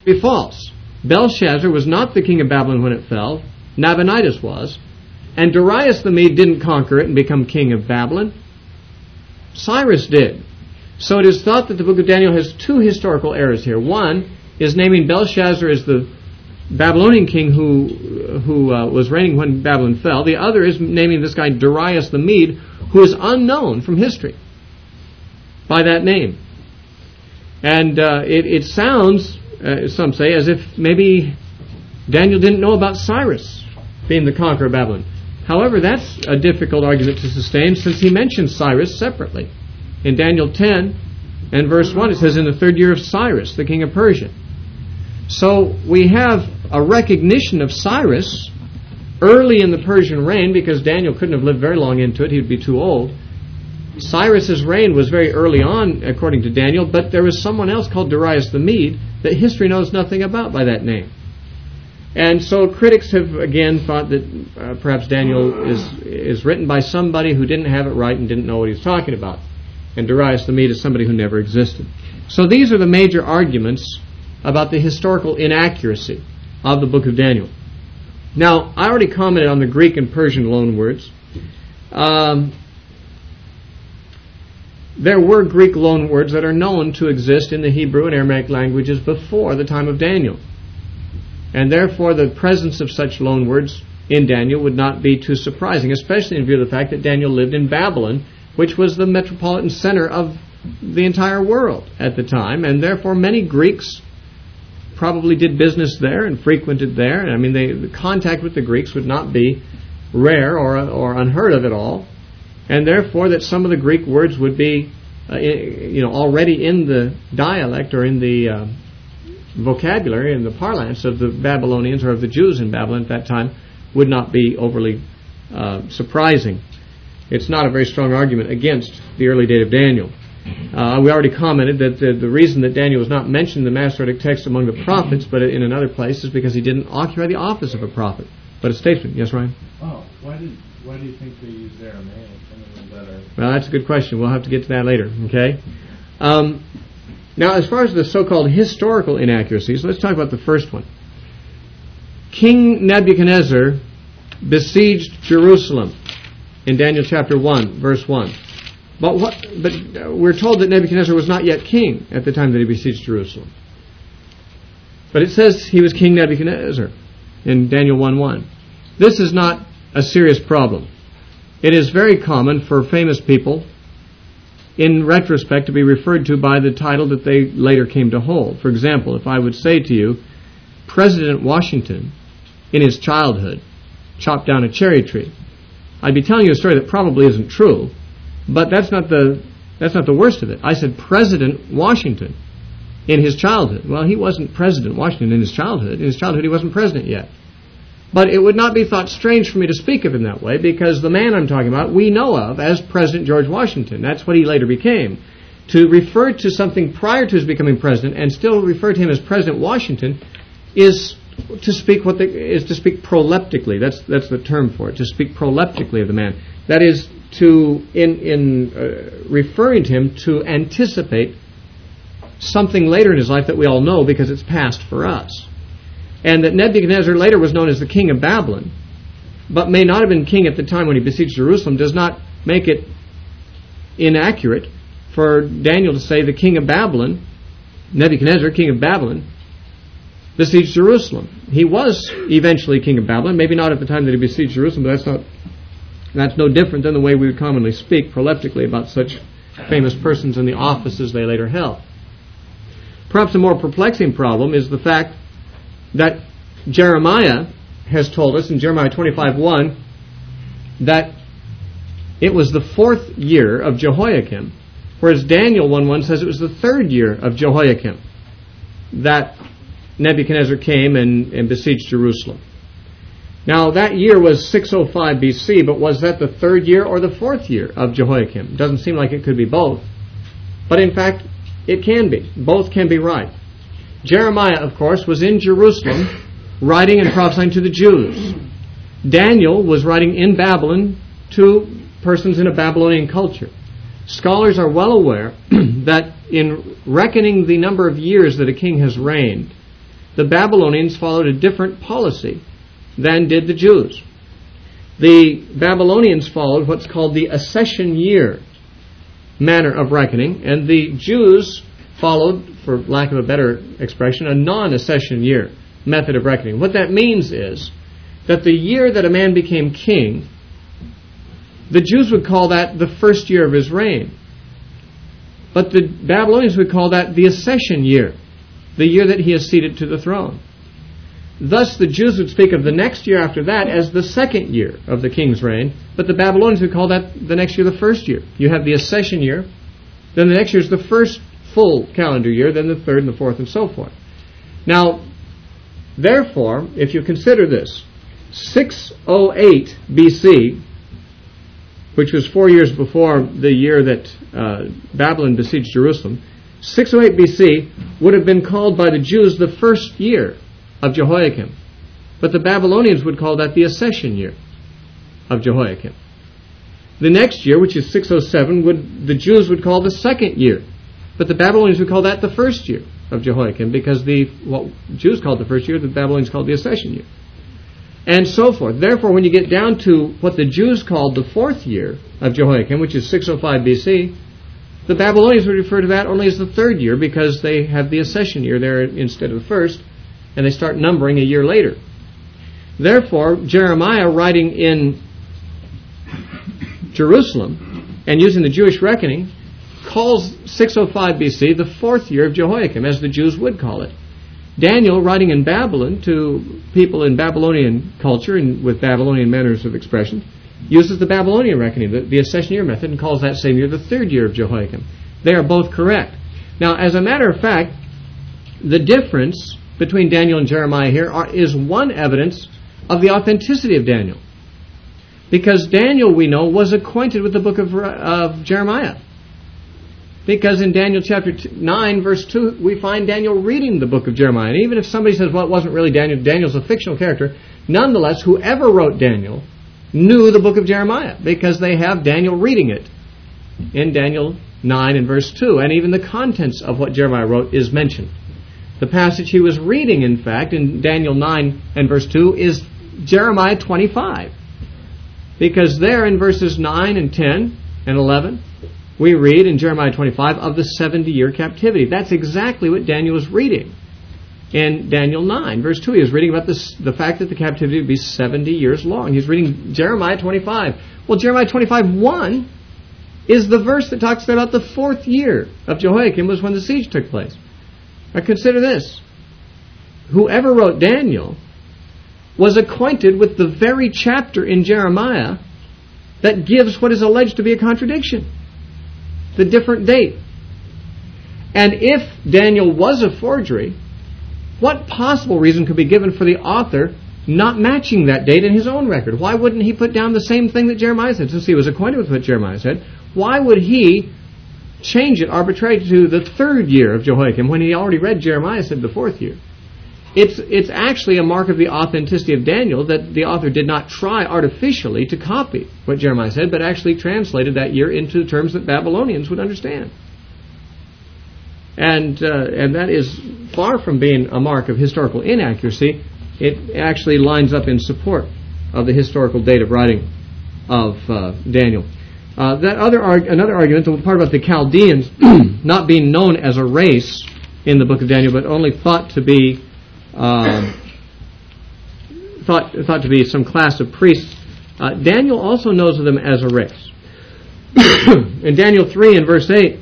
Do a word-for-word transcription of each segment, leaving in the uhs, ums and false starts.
be false. Belshazzar was not the king of Babylon when it fell. Nabonidus was. And Darius the Mede didn't conquer it and become king of Babylon. Cyrus did. So it is thought that the book of Daniel has two historical errors here. One is naming Belshazzar as the Babylonian king who who uh, was reigning when Babylon fell. The other is naming this guy Darius the Mede, who is unknown from history by that name. And uh, it, it sounds, uh, some say, as if maybe Daniel didn't know about Cyrus being the conqueror of Babylon. However, that's a difficult argument to sustain, since he mentions Cyrus separately. In Daniel ten and verse one, it says, in the third year of Cyrus, the king of Persia. So we have a recognition of Cyrus early in the Persian reign, because Daniel couldn't have lived very long into it. He would be too old. Cyrus's reign was very early on, according to Daniel, but there was someone else called Darius the Mede that history knows nothing about by that name. And so critics have again thought that uh, perhaps Daniel is is written by somebody who didn't have it right and didn't know what he was talking about. And Darius the Mede is somebody who never existed. So these are the major arguments about the historical inaccuracy of the book of Daniel. Now, I already commented on the Greek and Persian loanwords. Um, there were Greek loanwords that are known to exist in the Hebrew and Aramaic languages before the time of Daniel. And therefore the presence of such loanwords in Daniel would not be too surprising, especially in view of the fact that Daniel lived in Babylon, which was the metropolitan center of the entire world at the time, and therefore many Greeks probably did business there and frequented there. I mean, they, the contact with the Greeks would not be rare or or unheard of at all, and therefore that some of the Greek words would be, uh, you know, already in the dialect or in the uh, vocabulary and the parlance of the Babylonians or of the Jews in Babylon at that time would not be overly uh, surprising. It's not a very strong argument against the early date of Daniel. Uh, we already commented that the, the reason that Daniel was not mentioned in the Masoretic text among the prophets, but in another place, is because he didn't occupy the office of a prophet, but a statesman. Yes, Ryan? Oh, why did why do you think they used Aramaic? I mean, that are... Well, that's a good question. We'll have to get to that later. Okay. Um, now, as far as the so-called historical inaccuracies, let's talk about the first one. King Nebuchadnezzar besieged Jerusalem in Daniel chapter one, verse one. But what? But we're told that Nebuchadnezzar was not yet king at the time that he besieged Jerusalem. But it says he was King Nebuchadnezzar in Daniel one one. This is not a serious problem. It is very common for famous people, in retrospect, to be referred to by the title that they later came to hold. For example, if I would say to you, President Washington, in his childhood, chopped down a cherry tree, I'd be telling you a story that probably isn't true, but that's not the that's not the worst of it. I said President Washington in his childhood. Well, he wasn't President Washington in his childhood. In his childhood, he wasn't president yet. But it would not be thought strange for me to speak of him that way, because the man I'm talking about we know of as President George Washington. That's what he later became. To refer to something prior to his becoming president and still refer to him as President Washington is to speak what the, is to speak proleptically. That's that's the term for it. To speak proleptically of the man. That is to in in uh, referring to him to anticipate something later in his life that we all know because it's past for us. And that Nebuchadnezzar later was known as the king of Babylon, but may not have been king at the time when he besieged Jerusalem, does not make it inaccurate for Daniel to say the king of Babylon, Nebuchadnezzar, king of Babylon, besieged Jerusalem. He was eventually king of Babylon, maybe not at the time that he besieged Jerusalem, but that's not that's no different than the way we would commonly speak proleptically about such famous persons and the offices they later held. Perhaps a more perplexing problem is the fact that Jeremiah has told us in Jeremiah twenty-five one that it was the fourth year of Jehoiakim, whereas Daniel one one says it was the third year of Jehoiakim that Nebuchadnezzar came and, and besieged Jerusalem. Now, that year was six oh five B C, but was that the third year or the fourth year of Jehoiakim? It doesn't seem like it could be both. But in fact, it can be. Both can be right. Jeremiah, of course, was in Jerusalem writing and prophesying to the Jews. Daniel was writing in Babylon to persons in a Babylonian culture. Scholars are well aware that in reckoning the number of years that a king has reigned, the Babylonians followed a different policy than did the Jews. The Babylonians followed what's called the accession year manner of reckoning, and the Jews followed, for lack of a better expression, a non-accession year method of reckoning. What that means is that the year that a man became king, the Jews would call that the first year of his reign. But the Babylonians would call that the accession year, the year that he is seated to the throne. Thus, the Jews would speak of the next year after that as the second year of the king's reign, but the Babylonians would call that the next year the first year. You have the accession year, then the next year is the first full calendar year, then the third and the fourth and so forth. Now, therefore, if you consider this, six oh eight B C, which was four years before the year that uh, Babylon besieged Jerusalem, six oh eight B C would have been called by the Jews the first year of Jehoiakim. But the Babylonians would call that the accession year of Jehoiakim. The next year, which is six oh seven, would the Jews would call the second year. But the Babylonians would call that the first year of Jehoiakim, because the what Jews called the first year, the Babylonians called the accession year. And so forth. Therefore, when you get down to what the Jews called the fourth year of Jehoiakim, which is six oh five B C, the Babylonians would refer to that only as the third year, because they have the accession year there instead of the first, and they start numbering a year later. Therefore, Jeremiah, writing in Jerusalem and using the Jewish reckoning, calls six oh five B C the fourth year of Jehoiakim, as the Jews would call it. Daniel, writing in Babylon to people in Babylonian culture and with Babylonian manners of expression, uses the Babylonian reckoning, the, the accession year method, and calls that same year the third year of Jehoiakim. They are both correct. Now, as a matter of fact, the difference between Daniel and Jeremiah here are, is one evidence of the authenticity of Daniel. Because Daniel, we know, was acquainted with the book of, of Jeremiah. Because in Daniel chapter nine, verse two, we find Daniel reading the book of Jeremiah. And even if somebody says, well, it wasn't really Daniel, Daniel's a fictional character, nonetheless, whoever wrote Daniel knew the book of Jeremiah, because they have Daniel reading it in Daniel nine and verse two. And even the contents of what Jeremiah wrote is mentioned. The passage he was reading, in fact, in Daniel nine and verse two is Jeremiah twenty-five. Because there in verses nine and ten and eleven, we read in Jeremiah twenty-five of the seventy-year captivity. That's exactly what Daniel was reading in Daniel nine. Verse two, he was reading about this, the fact that the captivity would be seventy years long. He's reading Jeremiah twenty-five. Well, Jeremiah twenty-five one is the verse that talks about the fourth year of Jehoiakim was when the siege took place. Now consider this. Whoever wrote Daniel was acquainted with the very chapter in Jeremiah that gives what is alleged to be a contradiction. The different date. And if Daniel was a forgery, what possible reason could be given for the author not matching that date in his own record? Why wouldn't he put down the same thing that Jeremiah said? Since he was acquainted with what Jeremiah said, why would he change it arbitrarily to the third year of Jehoiakim when he already read Jeremiah said the fourth year? It's it's actually a mark of the authenticity of Daniel that the author did not try artificially to copy what Jeremiah said, but actually translated that year into terms that Babylonians would understand. And uh, and that is far from being a mark of historical inaccuracy. It actually lines up in support of the historical date of writing of uh, Daniel. Uh, that other arg- another argument, the part about the Chaldeans not being known as a race in the book of Daniel, but only thought to be um, thought thought to be some class of priests. Uh, Daniel also knows of them as a race. In Daniel three and verse eight,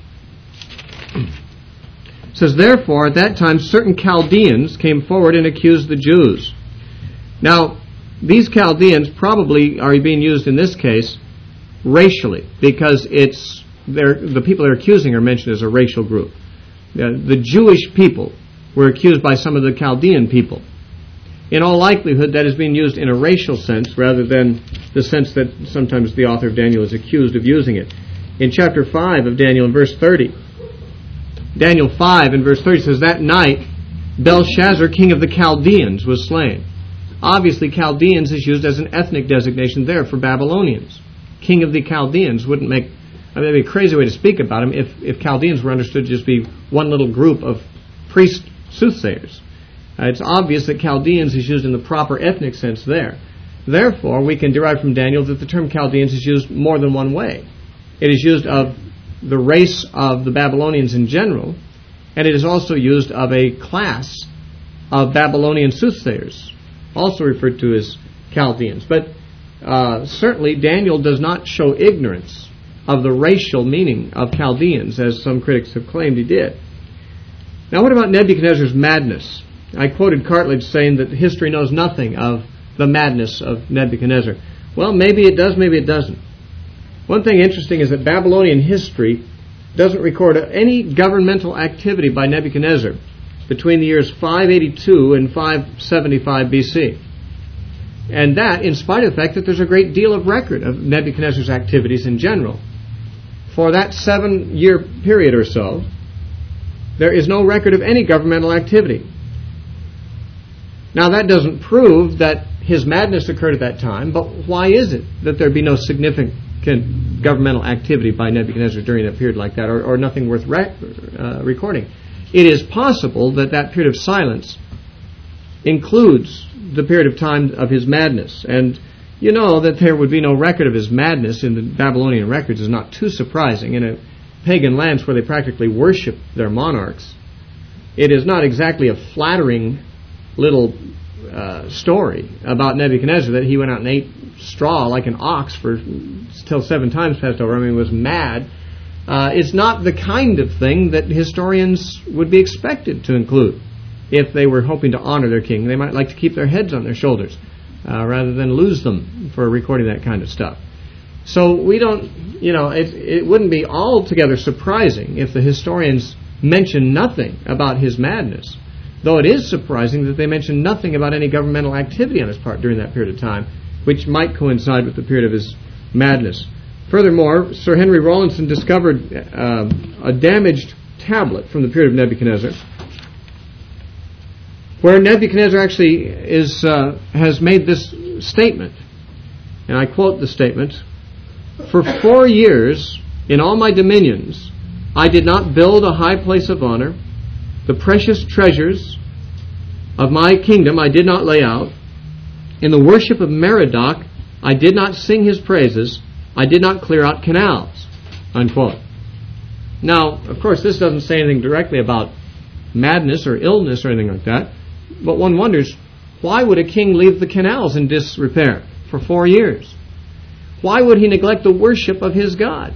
it says, "Therefore at that time certain Chaldeans came forward and accused the Jews." Now, these Chaldeans probably are being used in this case racially, because it's the people they're accusing are mentioned as a racial group. Uh, the Jewish people were accused by some of the Chaldean people. In all likelihood, that is being used in a racial sense rather than the sense that sometimes the author of Daniel is accused of using it. In chapter five of Daniel, in verse thirty, Daniel five and verse thirty says, "That night Belshazzar, king of the Chaldeans, was slain." Obviously, Chaldeans is used as an ethnic designation there for Babylonians. King of the Chaldeans wouldn't make, I mean, it would be a crazy way to speak about him if, if Chaldeans were understood to just be one little group of priest soothsayers. Uh, it's obvious that Chaldeans is used in the proper ethnic sense there. Therefore, we can derive from Daniel that the term Chaldeans is used more than one way. It is used of the race of the Babylonians in general, and it is also used of a class of Babylonian soothsayers, also referred to as Chaldeans. But uh, certainly Daniel does not show ignorance of the racial meaning of Chaldeans, as some critics have claimed he did. Now, what about Nebuchadnezzar's madness? I quoted Cartledge saying that history knows nothing of the madness of Nebuchadnezzar. Well, maybe it does, maybe it doesn't. One thing interesting is that Babylonian history doesn't record any governmental activity by Nebuchadnezzar between the years five eighty-two and five seventy-five B C. And that in spite of the fact that there's a great deal of record of Nebuchadnezzar's activities in general. For that seven-year period or so, there is no record of any governmental activity. Now, that doesn't prove that his madness occurred at that time, but why is it that there be no significant governmental activity by Nebuchadnezzar during a period like that, or, or nothing worth rec- uh, recording? It is possible that that period of silence includes the period of time of his madness. And you know that there would be no record of his madness in the Babylonian records is not too surprising. In a pagan lands where they practically worship their monarchs, it is not exactly a flattering little uh, story about Nebuchadnezzar that he went out and ate straw like an ox for till seven times passed over. I mean, was mad. Uh, it's not the kind of thing that historians would be expected to include if they were hoping to honor their king. They might like to keep their heads on their shoulders uh, rather than lose them for recording that kind of stuff. So we don't, you know, it, it wouldn't be altogether surprising if the historians mention nothing about his madness, though it is surprising that they mention nothing about any governmental activity on his part during that period of time, which might coincide with the period of his madness. Furthermore, Sir Henry Rawlinson discovered uh, a damaged tablet from the period of Nebuchadnezzar, where Nebuchadnezzar actually is uh, has made this statement, and I quote the statement: "For four years in all my dominions I did not build a high place of honor. The precious treasures of my kingdom I did not lay out. In the worship of Merodach I did not sing his praises. I did not clear out canals." Unquote. Now, of course, this doesn't say anything directly about madness or illness or anything like that, but one wonders, why would a king leave the canals in disrepair for four years? Why would he neglect the worship of his God?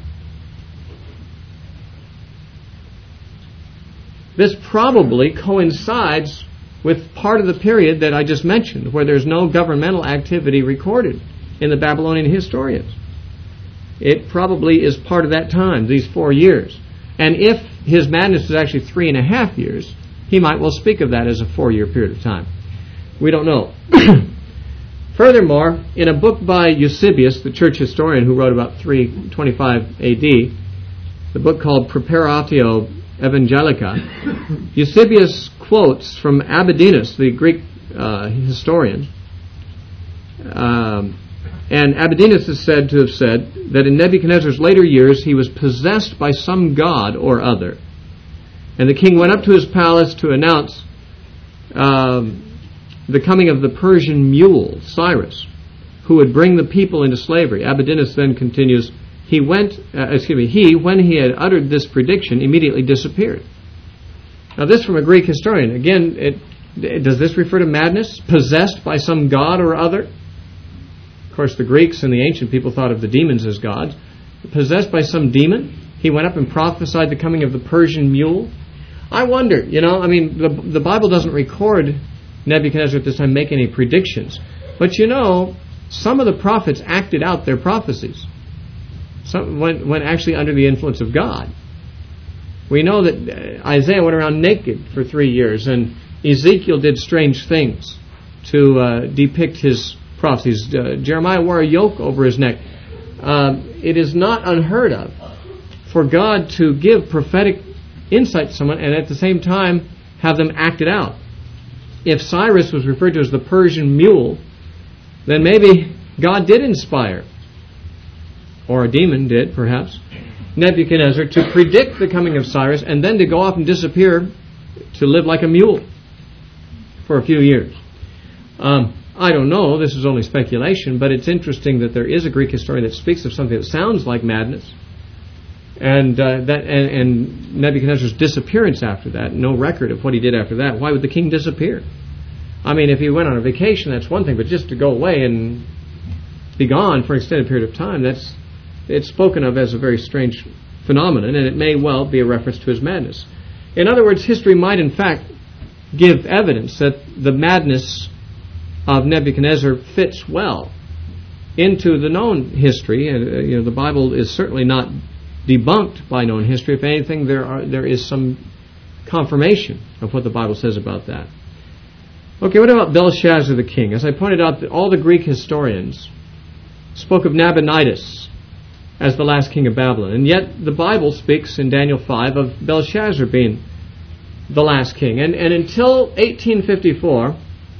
This probably coincides with part of the period that I just mentioned, where there's no governmental activity recorded in the Babylonian historians. It probably is part of that time, these four years. And if his madness is actually three and a half years, he might well speak of that as a four-year period of time. We don't know. Furthermore, in a book by Eusebius, the church historian who wrote about three twenty-five A D, the book called Preparatio Evangelica, Eusebius quotes from Abydinus, the Greek uh, historian, um, and Abydinus is said to have said that in Nebuchadnezzar's later years he was possessed by some god or other, and the king went up to his palace to announce um, the coming of the Persian mule, Cyrus, who would bring the people into slavery. Abydinus then continues, He went, uh, excuse me, he, when he had uttered this prediction, immediately disappeared. Now this from a Greek historian. Again, it, it, does this refer to madness? Possessed by some god or other? Of course, the Greeks and the ancient people thought of the demons as gods. Possessed by some demon? He went up and prophesied the coming of the Persian mule? I wonder, you know, I mean, the, the Bible doesn't record Nebuchadnezzar at this time make any predictions. But you know, some of the prophets acted out their prophecies. Some, when, when actually under the influence of God. We know that Isaiah went around naked for three years, and Ezekiel did strange things to uh, depict his prophecies. Uh, Jeremiah wore a yoke over his neck. Uh, it is not unheard of for God to give prophetic insight to someone and at the same time have them act it out. If Cyrus was referred to as the Persian mule, then maybe God did inspire, or a demon did, perhaps, Nebuchadnezzar to predict the coming of Cyrus and then to go off and disappear to live like a mule. for a few years. Um, I don't know, this is only speculation, but it's interesting that there is a Greek historian that speaks of something that sounds like madness. And uh, that and, and Nebuchadnezzar's disappearance after that, no record of what he did after that. Why would the king disappear? I mean, if he went on a vacation, that's one thing, but just to go away and be gone for an extended period of time, that's it's spoken of as a very strange phenomenon, and it may well be a reference to his madness. In other words, history might in fact give evidence that the madness of Nebuchadnezzar fits well into the known history. And uh, you know, the Bible is certainly not debunked by known history. If anything, there are there is some confirmation of what the Bible says about that. Okay, what about Belshazzar the king? As I pointed out, all the Greek historians spoke of Nabonidus as the last king of Babylon, and yet the Bible speaks in Daniel five of Belshazzar being the last king. And, and until eighteen fifty-four,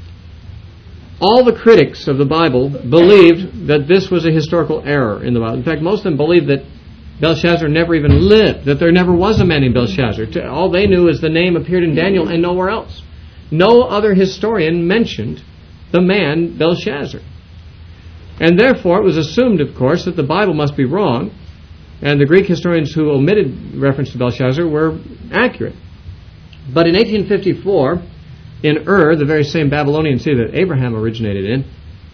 all the critics of the Bible believed that this was a historical error in the Bible. In fact, most of them believed that Belshazzar never even lived, that there never was a man named Belshazzar. All they knew is the name appeared in Daniel and nowhere else. No other historian mentioned the man Belshazzar. And therefore it was assumed, of course, that the Bible must be wrong, and the Greek historians who omitted reference to Belshazzar were accurate. But in eighteen fifty-four, in Ur, the very same Babylonian city that Abraham originated in,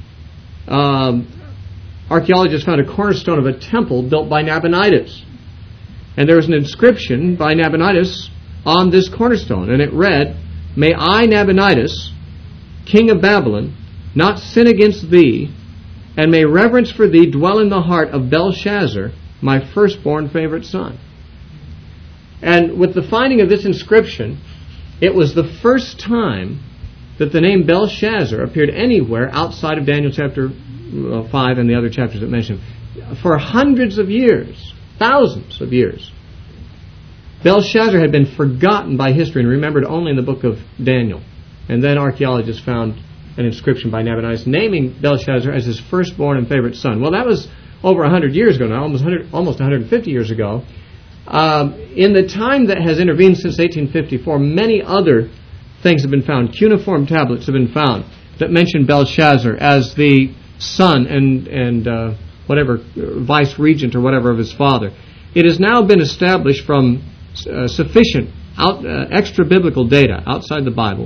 um, archaeologists found a cornerstone of a temple built by Nabonidus. And there was an inscription by Nabonidus on this cornerstone, and it read, "May I, Nabonidus, king of Babylon, not sin against thee, and may reverence for thee dwell in the heart of Belshazzar, my firstborn favorite son." And with the finding of this inscription, it was the first time that the name Belshazzar appeared anywhere outside of Daniel chapter five and the other chapters that mention him. For hundreds of years, thousands of years, Belshazzar had been forgotten by history and remembered only in the book of Daniel. And then archaeologists found an inscription by Nabonidus naming Belshazzar as his firstborn and favorite son. Well, that was over one hundred years ago now, almost one hundred, almost one hundred fifty years ago. Um, in the time that has intervened since eighteen fifty-four, many other things have been found. Cuneiform tablets have been found that mention Belshazzar as the son and, and uh, whatever, vice regent or whatever of his father. It has now been established from uh, sufficient out, uh, extra-biblical data outside the Bible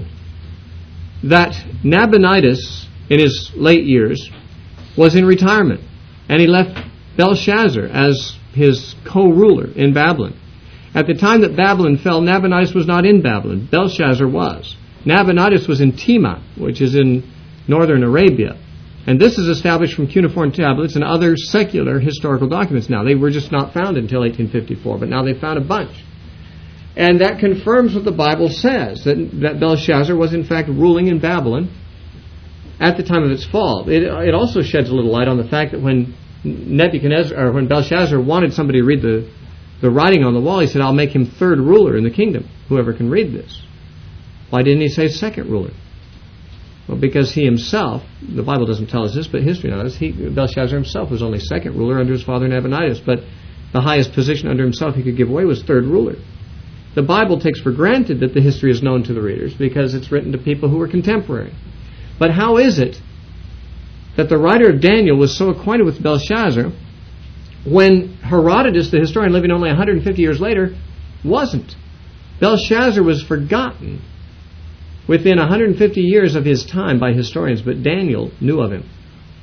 that Nabonidus, in his late years, was in retirement, and he left Belshazzar as his co-ruler in Babylon. At the time that Babylon fell, Nabonidus was not in Babylon. Belshazzar was. Nabonidus was in Tema, which is in northern Arabia. And this is established from cuneiform tablets and other secular historical documents now. They were just not found until eighteen fifty-four, but now they've found a bunch. And that confirms what the Bible says, that, that Belshazzar was in fact ruling in Babylon at the time of its fall. It, it also sheds a little light on the fact that when Nebuchadnezzar, or when Belshazzar wanted somebody to read the, the writing on the wall, he said, "I'll make him third ruler in the kingdom, whoever can read this." Why didn't he say second ruler? Well, because he himself, the Bible doesn't tell us this, but history knows, he, Belshazzar himself was only second ruler under his father Nabonidus, but the highest position under himself he could give away was third ruler. The Bible takes for granted that the history is known to the readers because it's written to people who were contemporary. But how is it that the writer of Daniel was so acquainted with Belshazzar when Herodotus, the historian living only one hundred fifty years later, wasn't? Belshazzar was forgotten within one hundred fifty years of his time by historians, but Daniel knew of him.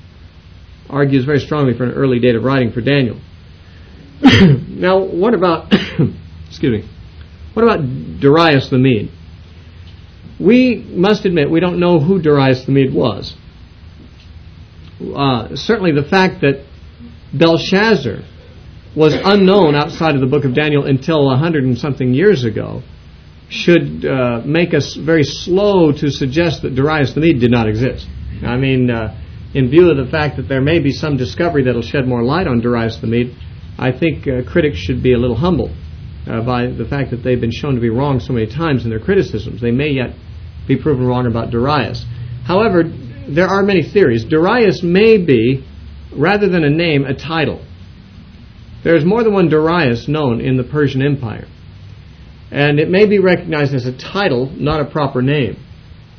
Argues very strongly for an early date of writing for Daniel. Now, what about, excuse me, what about Darius the Mede? We must admit we don't know who Darius the Mede was. Uh, certainly the fact that Belshazzar was unknown outside of the book of Daniel until a hundred and something years ago should uh, make us very slow to suggest that Darius the Mede did not exist. I mean, uh, in view of the fact that there may be some discovery that will shed more light on Darius the Mede, I think uh, critics should be a little humbled uh, by the fact that they've been shown to be wrong so many times in their criticisms. They may yet be proven wrong about Darius. However, there are many theories. Darius may be, rather than a name, a title. There is more than one Darius known in the Persian Empire. And it may be recognized as a title, not a proper name.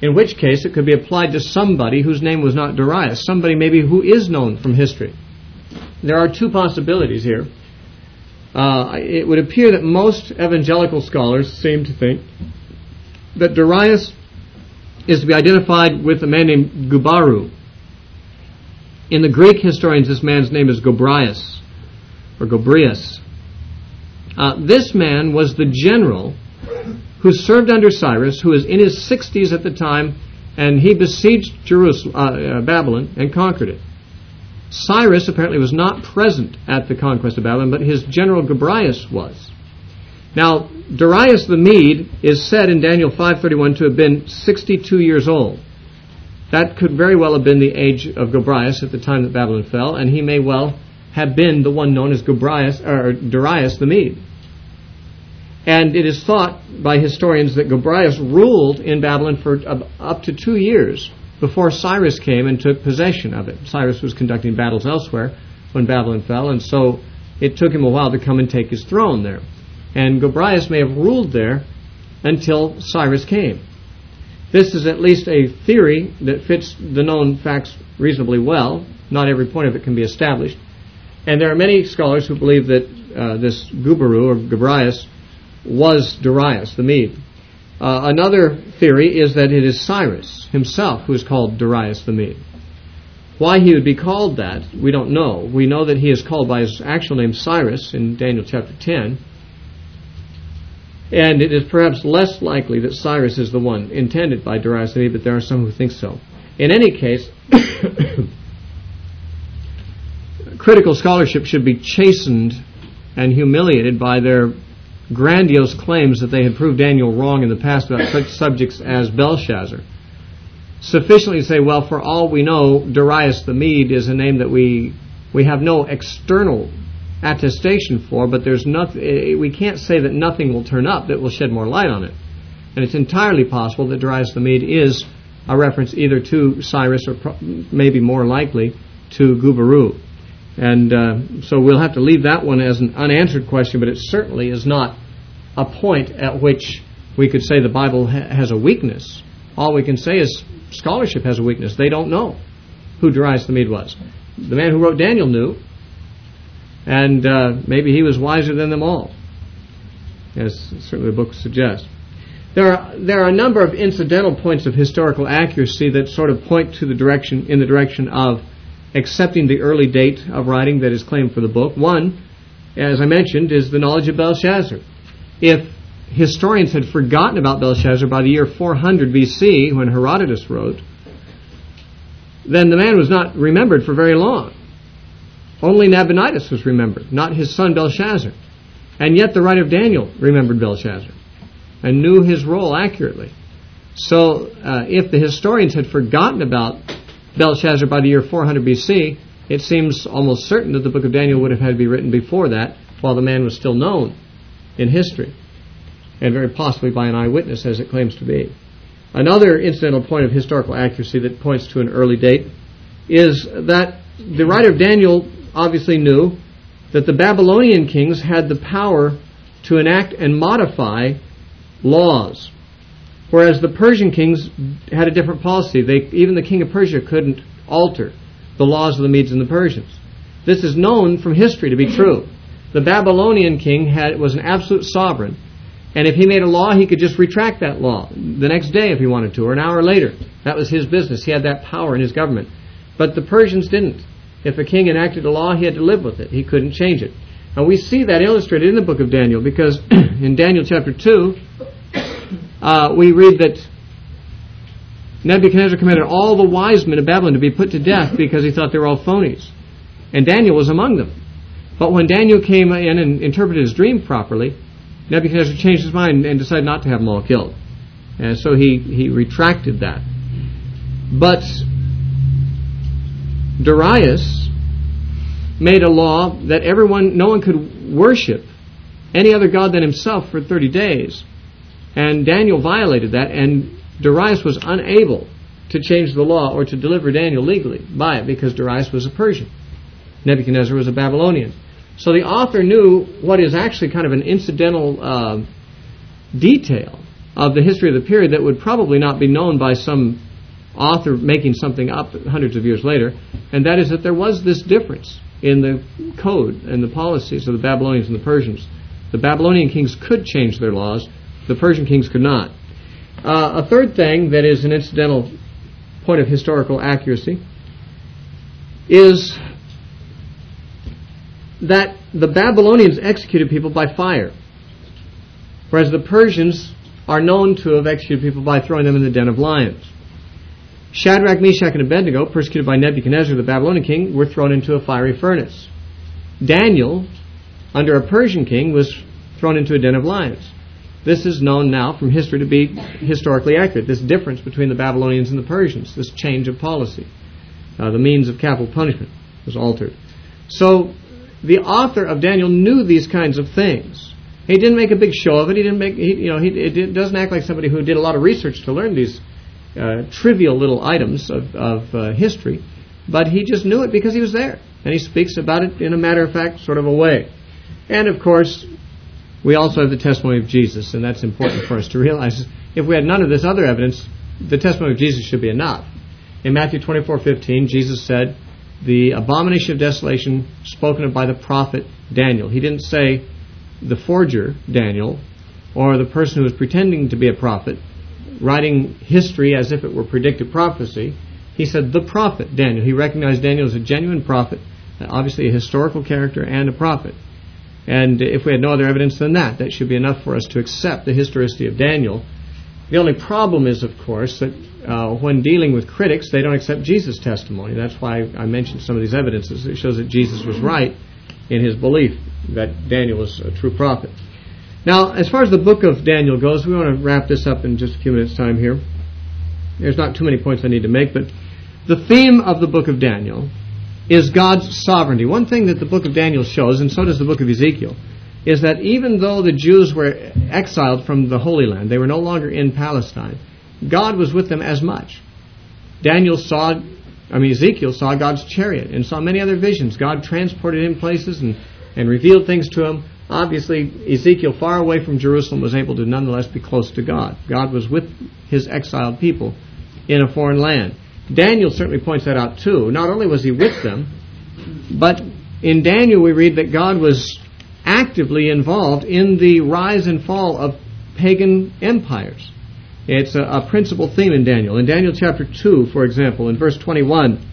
in which case it could be applied to somebody whose name was not Darius, somebody maybe who is known from history. There are two possibilities here. Uh, it would appear that most evangelical scholars seem to think that Darius is to be identified with a man named Gubaru. In the Greek historians, this man's name is Gobrias, or Gobrias. Uh, this man was the general who served under Cyrus, who was in his sixties at the time, and he besieged Jerusalem, uh, uh, Babylon and conquered it. Cyrus apparently was not present at the conquest of Babylon, but his general Gobrias was. Now, Darius the Mede is said in Daniel five thirty-one to have been sixty-two years old. That could very well have been the age of Gobrias at the time that Babylon fell, and he may well have been the one known as Gobrias, or Darius the Mede. And it is thought by historians that Gobrias ruled in Babylon for up to two years before Cyrus came and took possession of it. Cyrus was conducting battles elsewhere when Babylon fell, and so it took him a while to come and take his throne there. And Gobrias may have ruled there until Cyrus came. This is at least a theory that fits the known facts reasonably well. Not every point of it can be established. And there are many scholars who believe that uh, this Gubaru, or Gobrias, was Darius the Mede. Uh, another theory is that it is Cyrus himself who is called Darius the Mede. Why he would be called that, we don't know. We know that he is called by his actual name Cyrus in Daniel chapter ten. And it is perhaps less likely that Cyrus is the one intended by Darius the Mede, but there are some who think so. In any case, critical scholarship should be chastened and humiliated by their grandiose claims that they had proved Daniel wrong in the past about such subjects as Belshazzar. Sufficiently to say, well, for all we know, Darius the Mede is a name that we we have no external attestation for, but there's nothing, we can't say that nothing will turn up that will shed more light on it. And it's entirely possible that Darius the Mede is a reference either to Cyrus or pro- maybe more likely to Gubaru. And uh, so we'll have to leave that one as an unanswered question, but it certainly is not a point at which we could say the Bible ha- has a weakness. All we can say is scholarship has a weakness. They don't know who Darius the Mede was. The man who wrote Daniel knew, and uh, maybe he was wiser than them all, as certainly the book suggests. There are there are a number of incidental points of historical accuracy that sort of point to the direction in the direction of accepting the early date of writing that is claimed for the book. One, as I mentioned, is the knowledge of Belshazzar. If historians had forgotten about Belshazzar by the year four hundred B C, when Herodotus wrote, then the man was not remembered for very long. Only Nabonidus was remembered, not his son Belshazzar. And yet the writer of Daniel remembered Belshazzar and knew his role accurately. So uh, if the historians had forgotten about Belshazzar by the year four hundred B C, it seems almost certain that the book of Daniel would have had to be written before that, while the man was still known in history, and very possibly by an eyewitness, as it claims to be. Another incidental point of historical accuracy that points to an early date is that the writer of Daniel obviously knew that the Babylonian kings had the power to enact and modify laws, whereas the Persian kings had a different policy. They, even the king of Persia couldn't alter the laws of the Medes and the Persians. This is known from history to be true. The Babylonian king had, was an absolute sovereign, and if he made a law, he could just retract that law the next day if he wanted to, or an hour later. That was his business. He had that power in his government. But the Persians didn't. If a king enacted a law, he had to live with it. He couldn't change it. And we see that illustrated in the book of Daniel, because in Daniel chapter two, uh, we read that Nebuchadnezzar commanded all the wise men of Babylon to be put to death because he thought they were all phonies. And Daniel was among them. But when Daniel came in and interpreted his dream properly, Nebuchadnezzar changed his mind and decided not to have them all killed. And so he, he retracted that. But Darius made a law that everyone, no one could worship any other god than himself for thirty days. And Daniel violated that, and Darius was unable to change the law or to deliver Daniel legally by it, because Darius was a Persian. Nebuchadnezzar was a Babylonian. So the author knew what is actually kind of an incidental uh, detail of the history of the period that would probably not be known by some author making something up hundreds of years later, and that is that there was this difference in the code and the policies of the Babylonians and the Persians. The Babylonian kings could change their laws, the Persian kings could not. Uh, a third thing that is an incidental point of historical accuracy is that the Babylonians executed people by fire, whereas the Persians are known to have executed people by throwing them in the den of lions. Shadrach, Meshach, and Abednego, persecuted by Nebuchadnezzar, the Babylonian king, were thrown into a fiery furnace. Daniel, under a Persian king, was thrown into a den of lions. This is known now from history to be historically accurate, this difference between the Babylonians and the Persians, this change of policy. Uh, the means of capital punishment was altered. So the author of Daniel knew these kinds of things. He didn't make a big show of it. He didn't make, he, you know, he it doesn't act like somebody who did a lot of research to learn these uh, trivial little items of, of uh, history, but he just knew it because he was there, and he speaks about it in a matter-of-fact sort of a way. And of course, we also have the testimony of Jesus, and that's important for us to realize. If we had none of this other evidence, the testimony of Jesus should be enough. In Matthew twenty-four fifteen, Jesus said, the abomination of desolation spoken of by the prophet Daniel. He didn't say the forger, Daniel, or the person who was pretending to be a prophet, writing history as if it were predictive prophecy. He said the prophet, Daniel. He recognized Daniel as a genuine prophet, obviously a historical character and a prophet. And if we had no other evidence than that, that should be enough for us to accept the historicity of Daniel. The only problem is, of course, that uh, when dealing with critics, they don't accept Jesus' testimony. That's why I mentioned some of these evidences. It shows that Jesus was right in his belief that Daniel was a true prophet. Now, as far as the book of Daniel goes, we want to wrap this up in just a few minutes' time here. There's not too many points I need to make, but the theme of the book of Daniel is God's sovereignty. One thing that the book of Daniel shows, and so does the book of Ezekiel, is that even though the Jews were exiled from the Holy Land, they were no longer in Palestine, God was with them as much. Daniel saw, I mean Ezekiel saw God's chariot and saw many other visions. God transported him places and, and revealed things to him. Obviously, Ezekiel, far away from Jerusalem, was able to nonetheless be close to God. God was with his exiled people in a foreign land. Daniel certainly points that out too. Not only was he with them, but in Daniel we read that God was actively involved in the rise and fall of pagan empires. It's a, a principal theme in Daniel. In Daniel chapter two, for example, in verse twenty-one,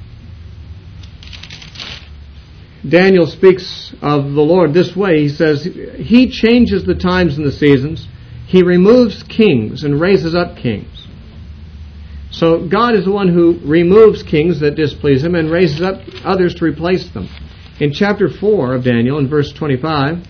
Daniel speaks of the Lord this way. He says, He changes the times and the seasons. He removes kings and raises up kings. So God is the one who removes kings that displease Him and raises up others to replace them. In chapter four of Daniel, in verse twenty-five,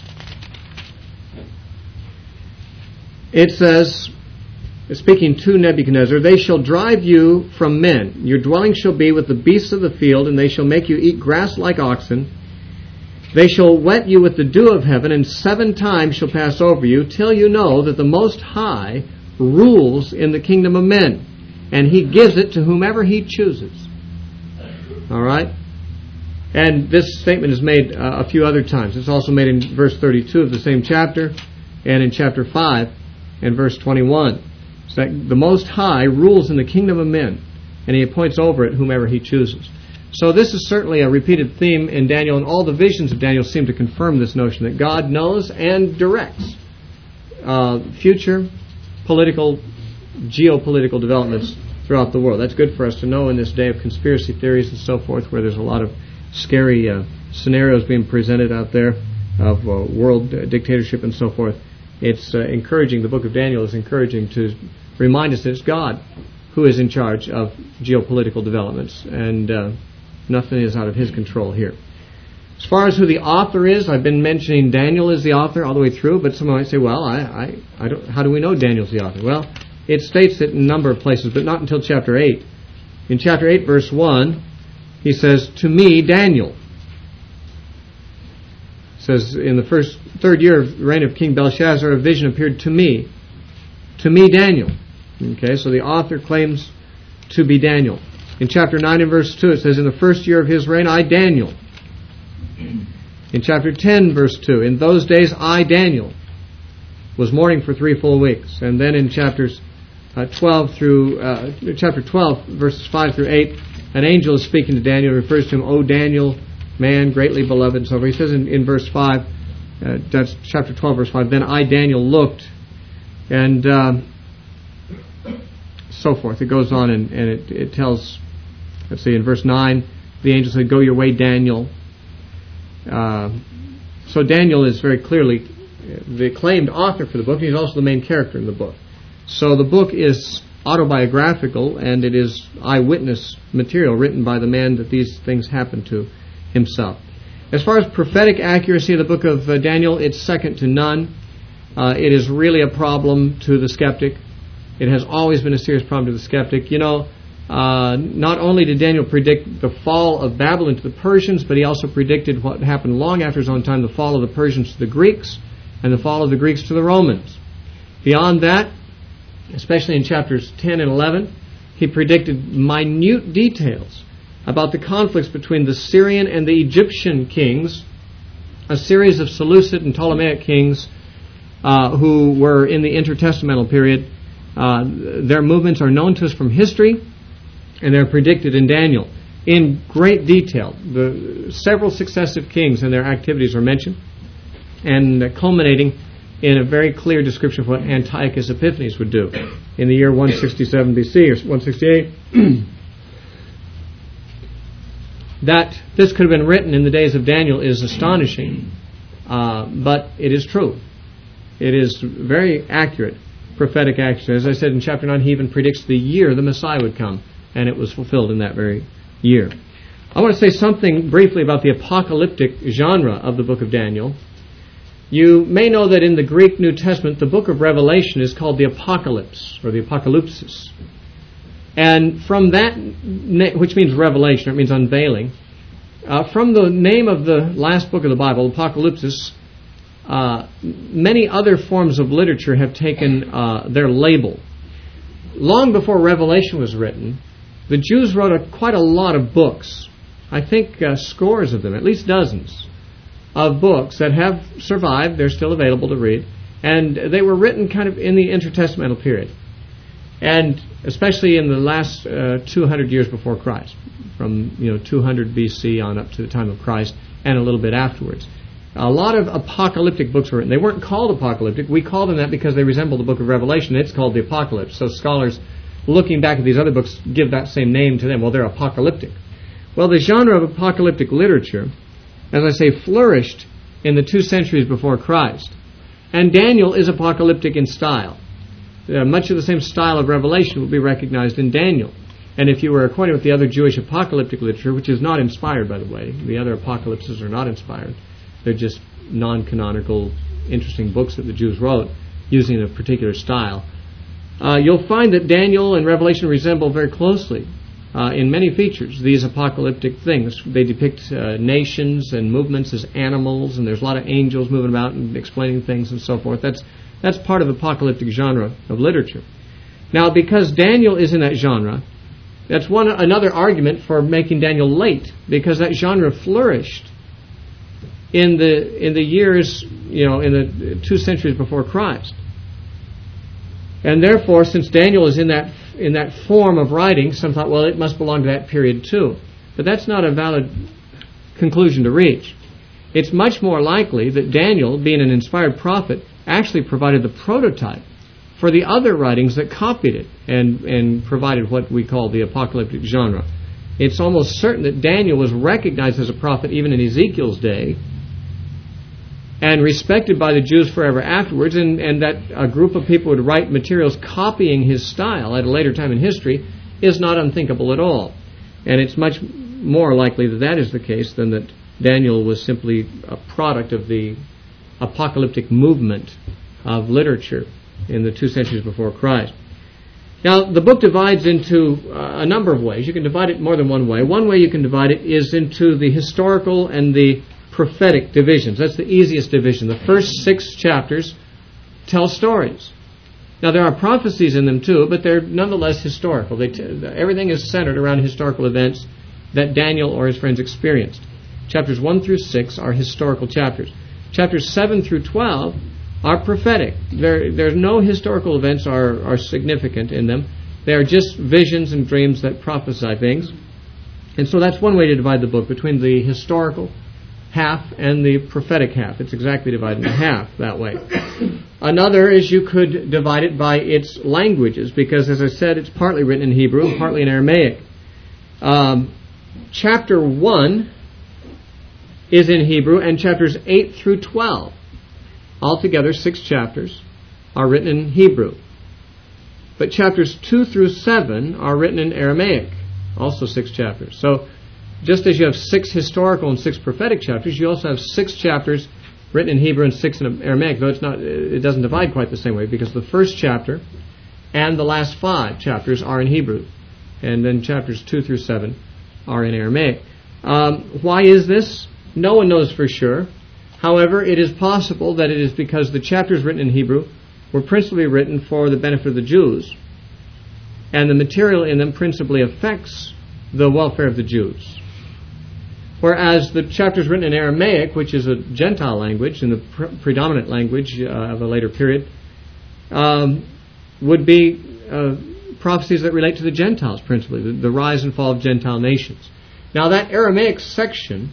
it says, speaking to Nebuchadnezzar, they shall drive you from men. Your dwelling shall be with the beasts of the field, and they shall make you eat grass like oxen. They shall wet you with the dew of heaven, and seven times shall pass over you, till you know that the Most High rules in the kingdom of men, and He gives it to whomever He chooses. All right? And this statement is made uh, a few other times. It's also made in verse thirty-two of the same chapter, and in chapter five and verse twenty-one. So that the Most High rules in the kingdom of men, and He appoints over it whomever He chooses. So this is certainly a repeated theme in Daniel, and all the visions of Daniel seem to confirm this notion that God knows and directs uh, future political, geopolitical developments throughout the world. That's good for us to know in this day of conspiracy theories and so forth, where there's a lot of scary uh, scenarios being presented out there of uh, world uh, dictatorship and so forth. It's uh, encouraging, the book of Daniel is encouraging to remind us that it's God who is in charge of geopolitical developments, and uh, nothing is out of His control here. As far as who the author is, I've been mentioning Daniel is the author all the way through, but someone might say, well, I, I, I don't, how do we know Daniel's the author? Well, it states it in a number of places, but not until chapter eight. In chapter eight, verse one, he says, to me, Daniel. It says, in the first third year of the reign of King Belshazzar, a vision appeared to me. To me, Daniel. Okay, so the author claims to be Daniel. In chapter nine and verse two, it says, in the first year of his reign, I, Daniel. In chapter ten, verse two, in those days, I, Daniel, was mourning for three full weeks. And then in chapters uh, twelve through uh, chapter twelve, verses five through eight, an angel is speaking to Daniel, refers to him, O Daniel, man greatly beloved, and so forth. He says in, in verse five, uh, that's chapter twelve, verse five, then I, Daniel, looked, and um, so forth. It goes on, and, and it, it tells, let's see, in verse nine, the angel said, go your way, Daniel. Uh, so Daniel is very clearly the acclaimed author for the book, and he's also the main character in the book. So the book is autobiographical, and it is eyewitness material written by the man that these things happened to himself. As far as prophetic accuracy of the book of uh, Daniel, it's second to none. Uh, it is really a problem to the skeptic. It has always been a serious problem to the skeptic. You know, uh, not only did Daniel predict the fall of Babylon to the Persians, but he also predicted what happened long after his own time, the fall of the Persians to the Greeks, and the fall of the Greeks to the Romans. Beyond that, especially in chapters ten and eleven, he predicted minute details about the conflicts between the Syrian and the Egyptian kings, a series of Seleucid and Ptolemaic kings uh, who were in the intertestamental period. Uh, their movements are known to us from history, and they're predicted in Daniel in great detail. The several successive kings and their activities are mentioned, and uh, culminating in a very clear description of what Antiochus Epiphanes would do in the year one sixty-seven B C or one sixty-eight. That this could have been written in the days of Daniel is astonishing, uh, but it is true. It is very accurate, prophetic accuracy. As I said in chapter nine, he even predicts the year the Messiah would come, and it was fulfilled in that very year. I want to say something briefly about the apocalyptic genre of the book of Daniel. You may know that in the Greek New Testament, the book of Revelation is called the Apocalypse, or the Apocalypsis. And from that, which means revelation, it means unveiling, uh, from the name of the last book of the Bible, Apocalypsis, uh, many other forms of literature have taken uh, their label. Long before Revelation was written, the Jews wrote a, quite a lot of books, I think uh, scores of them, at least dozens, of books that have survived. They're still available to read, and they were written kind of in the intertestamental period, and especially in the last uh, two hundred years before Christ, from you know two hundred B C on up to the time of Christ, and a little bit afterwards. A lot of apocalyptic books were written. They weren't called apocalyptic. We call them that because they resemble the book of Revelation. It's called the Apocalypse. So scholars, looking back at these other books, give that same name to them. Well, they're apocalyptic. Well, the genre of apocalyptic literature, as I say, flourished in the two centuries before Christ. And Daniel is apocalyptic in style. Uh, much of the same style of Revelation will be recognized in Daniel. And if you were acquainted with the other Jewish apocalyptic literature, which is not inspired, by the way, the other apocalypses are not inspired. They're just non-canonical, interesting books that the Jews wrote using a particular style. Uh, you'll find that Daniel and Revelation resemble very closely Uh, in many features, these apocalyptic things. They depict uh, nations and movements as animals, and there's a lot of angels moving about and explaining things and so forth. That's that's part of the apocalyptic genre of literature. Now, because Daniel is in that genre, that's one another argument for making Daniel late, because that genre flourished in the in the years, you know, in the two centuries before Christ. And therefore, since Daniel is in that in that form of writing, some thought, well, it must belong to that period too. But that's not a valid conclusion to reach. It's much more likely that Daniel, being an inspired prophet, actually provided the prototype for the other writings that copied it and, and provided what we call the apocalyptic genre. It's almost certain that Daniel was recognized as a prophet even in Ezekiel's day, and respected by the Jews forever afterwards, and, and that a group of people would write materials copying his style at a later time in history is not unthinkable at all. And it's much more likely that that is the case than that Daniel was simply a product of the apocalyptic movement of literature in the two centuries before Christ. Now, the book divides into uh, a number of ways. You can divide it more than one way. One way you can divide it is into the historical and the prophetic divisions. That's the easiest division. The first six chapters tell stories. Now, there are prophecies in them too, but they're nonetheless historical. They t- everything is centered around historical events that Daniel or his friends experienced. Chapters one through six are historical chapters. Chapters seven through twelve are prophetic. There, there's no historical events are, are significant in them. They are just visions and dreams that prophesy things. And so that's one way to divide the book, between the historical half and the prophetic half. It's exactly divided in half that way. Another is you could divide it by its languages, because, as I said, it's partly written in Hebrew and partly in Aramaic. Um, chapter one is in Hebrew, and chapters eight through twelve, altogether six chapters, are written in Hebrew. But chapters two through seven are written in Aramaic, also six chapters. So just as you have six historical and six prophetic chapters, you also have six chapters written in Hebrew and six in Aramaic, though it's not, it doesn't divide quite the same way, because the first chapter and the last five chapters are in Hebrew, and then chapters two through seven are in Aramaic. Um, why is this? No one knows for sure. However, it is possible that it is because the chapters written in Hebrew were principally written for the benefit of the Jews, and the material in them principally affects the welfare of the Jews. Whereas the chapters written in Aramaic, which is a Gentile language and the pre- predominant language uh, of a later period, um, would be uh, prophecies that relate to the Gentiles principally, the, the rise and fall of Gentile nations. Now that Aramaic section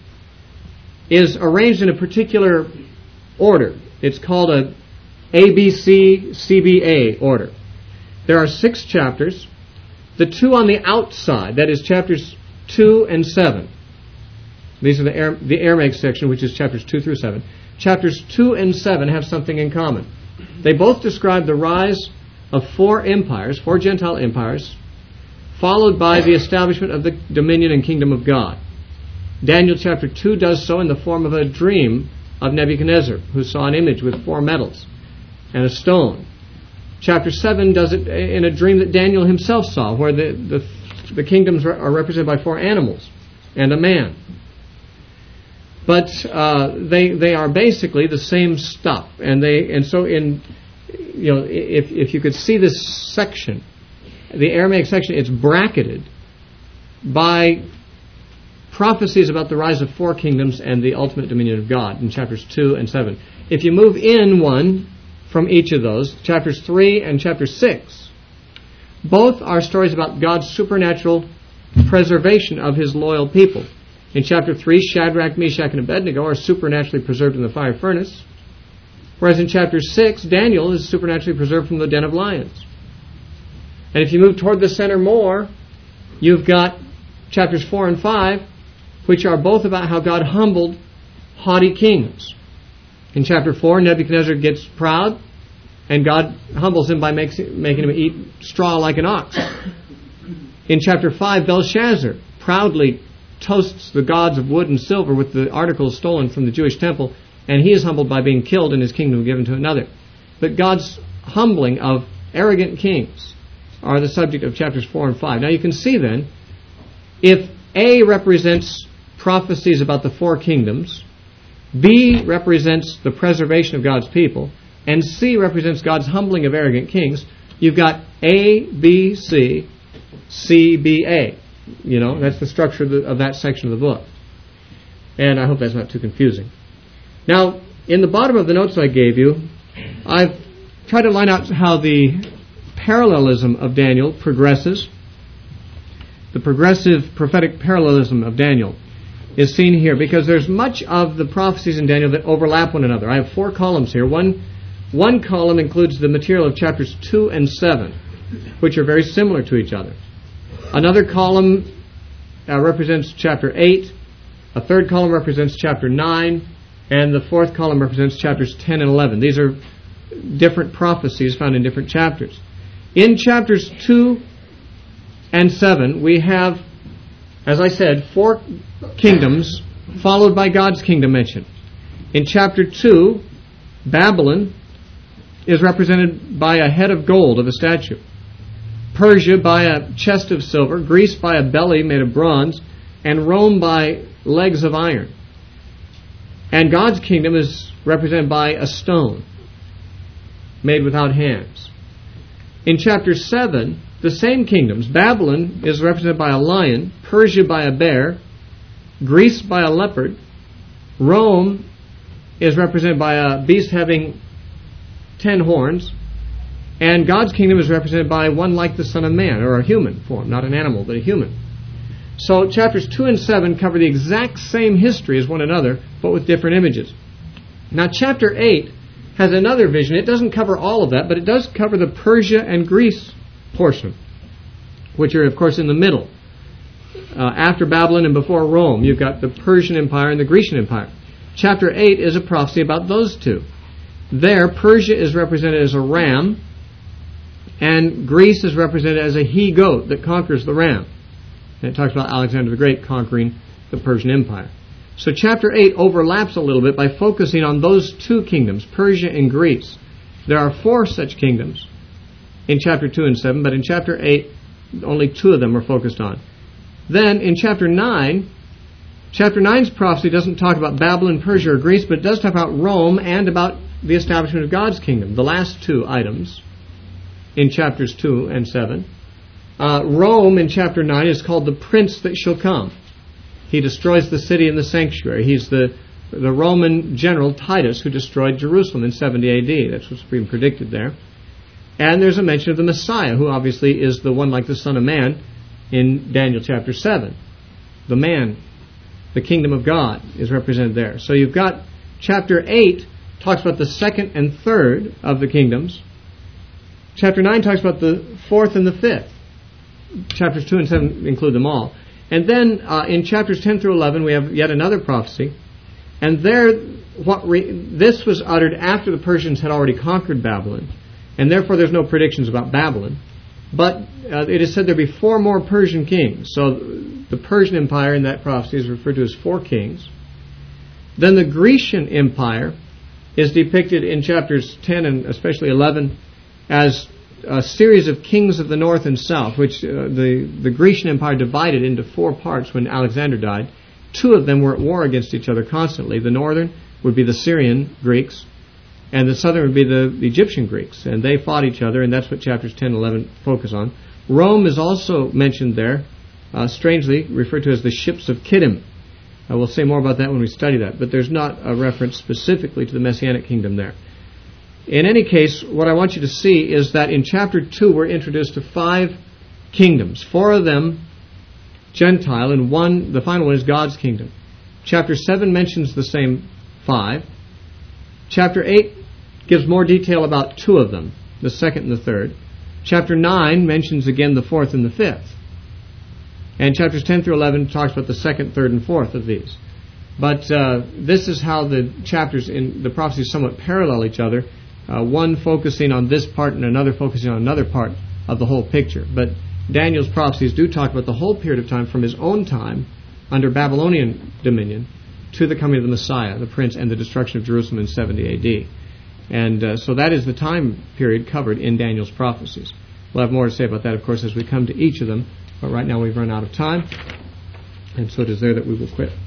is arranged in a particular order. It's called a A B C C B A order. There are six chapters. The two on the outside, that is chapters two and seven. These are the, Ar- the Aramaic section, which is chapters two through seven. Chapters two and seven have something in common. They both describe the rise of four empires, four Gentile empires, followed by the establishment of the dominion and kingdom of God. Daniel chapter two does so in the form of a dream of Nebuchadnezzar, who saw an image with four metals and a stone. Chapter seven does it in a dream that Daniel himself saw, where the, the, the kingdoms are represented by four animals and a man. But uh, they they are basically the same stuff, and they and so in you know if if you could see this section, the Aramaic section, it's bracketed by prophecies about the rise of four kingdoms and the ultimate dominion of God in chapters two and seven. If you move in one from each of those, chapters three and chapter six, both are stories about God's supernatural preservation of His loyal people. In chapter three, Shadrach, Meshach, and Abednego are supernaturally preserved in the fire furnace, whereas in chapter six, Daniel is supernaturally preserved from the den of lions. And if you move toward the center more, you've got chapters four and five, which are both about how God humbled haughty kings. In chapter four, Nebuchadnezzar gets proud, and God humbles him by makes, making him eat straw like an ox. In chapter five, Belshazzar proudly toasts the gods of wood and silver with the articles stolen from the Jewish temple, and he is humbled by being killed and his kingdom given to another. But God's humbling of arrogant kings are the subject of chapters four and five. Now you can see then, if A represents prophecies about the four kingdoms, B represents the preservation of God's people, and C represents God's humbling of arrogant kings, you've got A, B, C, C, B, A. You know, that's the structure of, the, of that section of the book. And I hope that's not too confusing. Now, in the bottom of the notes I gave you, I've tried to line out how the parallelism of Daniel progresses. The progressive prophetic parallelism of Daniel is seen here, because there's much of the prophecies in Daniel that overlap one another. I have four columns here. One, one column includes the material of chapters two and seven, which are very similar to each other. Another column uh, represents chapter eight. A third column represents chapter nine. And the fourth column represents chapters ten and eleven. These are different prophecies found in different chapters. In chapters two and seven, we have, as I said, four kingdoms followed by God's kingdom mentioned. In chapter two, Babylon is represented by a head of gold of a statue, Persia by a chest of silver, Greece by a belly made of bronze, and Rome by legs of iron. And God's kingdom is represented by a stone made without hands. In chapter seven, the same kingdoms. Babylon is represented by a lion, Persia by a bear, Greece by a leopard, Rome is represented by a beast having ten horns, and God's kingdom is represented by one like the Son of Man, or a human form, not an animal, but a human. So chapters two and seven cover the exact same history as one another, but with different images. Now chapter eight has another vision. It doesn't cover all of that, but it does cover the Persia and Greece portion, which are, of course, in the middle. Uh, after Babylon and before Rome, you've got the Persian Empire and the Grecian Empire. Chapter eight is a prophecy about those two. There, Persia is represented as a ram, and Greece is represented as a he-goat that conquers the ram. And it talks about Alexander the Great conquering the Persian Empire. So chapter eight overlaps a little bit by focusing on those two kingdoms, Persia and Greece. There are four such kingdoms in chapter two and seven, but in chapter eight, only two of them are focused on. Then in chapter nine, chapter nine's prophecy doesn't talk about Babylon, Persia, or Greece, but it does talk about Rome and about the establishment of God's kingdom, the last two items in chapters two and seven. Uh, Rome in chapter nine is called the prince that shall come. He destroys the city and the sanctuary. He's the, the Roman general Titus who destroyed Jerusalem in seventy A D. That's what's being predicted there. And there's a mention of the Messiah, who obviously is the one like the Son of Man in Daniel chapter seven. The man, the kingdom of God, is represented there. So you've got chapter eight talks about the second and third of the kingdoms. Chapter nine talks about the fourth and the fifth. Chapters two and seven include them all. And then uh, in chapters ten through eleven we have yet another prophecy. And there, what re- this was uttered after the Persians had already conquered Babylon. And therefore there's no predictions about Babylon. But uh, it is said there will be four more Persian kings. So the Persian Empire in that prophecy is referred to as four kings. Then the Grecian Empire is depicted in chapters ten and especially eleven as a series of kings of the north and south, which uh, the, the Grecian Empire divided into four parts when Alexander died. Two of them were at war against each other constantly. The northern would be the Syrian Greeks, and the southern would be the, the Egyptian Greeks. And they fought each other, and that's what chapters ten and eleven focus on. Rome is also mentioned there, uh, strangely referred to as the ships of Kittim. Uh, we'll say more about that when we study that, but there's not a reference specifically to the Messianic kingdom there. In any case, what I want you to see is that in chapter two we're introduced to five kingdoms. Four of them Gentile, and one, the final one, is God's kingdom. Chapter seven mentions the same five. Chapter eight gives more detail about two of them, the second and the third. Chapter nine mentions again the fourth and the fifth. And chapters ten through eleven talks about the second, third, and fourth of these. But uh, this is how the chapters in the prophecies somewhat parallel each other. Uh, one focusing on this part and another focusing on another part of the whole picture. But Daniel's prophecies do talk about the whole period of time from his own time under Babylonian dominion to the coming of the Messiah, the Prince, and the destruction of Jerusalem in seventy A D. And uh, so that is the time period covered in Daniel's prophecies. We'll have more to say about that, of course, as we come to each of them. But right now we've run out of time, and so it is there that we will quit.